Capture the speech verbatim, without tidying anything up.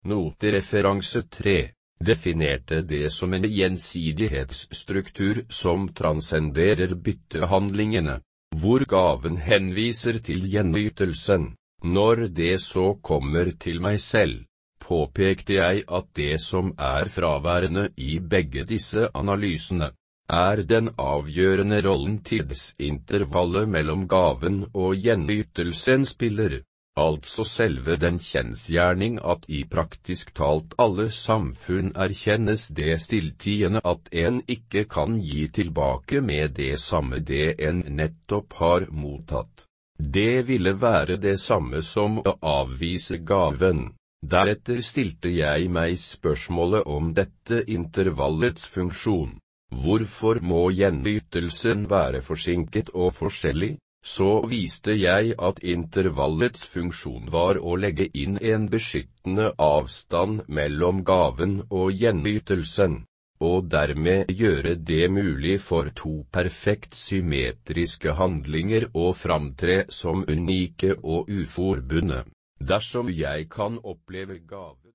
Note referanse tre, definerte det som en gjensidighetsstruktur som transcenderer byttehandlingene, hvor gaven henviser til gjenytelsen. Når det så kommer til meg selv, påpekte jeg at det som er fraværende i begge disse analysene, er den avgjørende rollen tidsintervallet mellom gaven og gjenytelsen spiller, altså selve den kjensgjerning at i praktisk talt alle samfunn erkjennes det stilltiende at en ikke kan gi tilbake med det samme det en nettopp har mottatt. Det ville være det samme som å avvise gaven. Deretter stilte jeg meg spørsmålet om dette intervallets funksjon. Hvorfor må gjenytelsen være forsinket og forskjellig? Så viste jeg at intervallets funksjon var å legge inn en beskyttende avstand mellom gaven og gjenytelsen, og dermed gjøre det mulig for to perfekt symmetriske handlinger å framtre som unike og uforbundne. Dersom jeg kan oppleve gave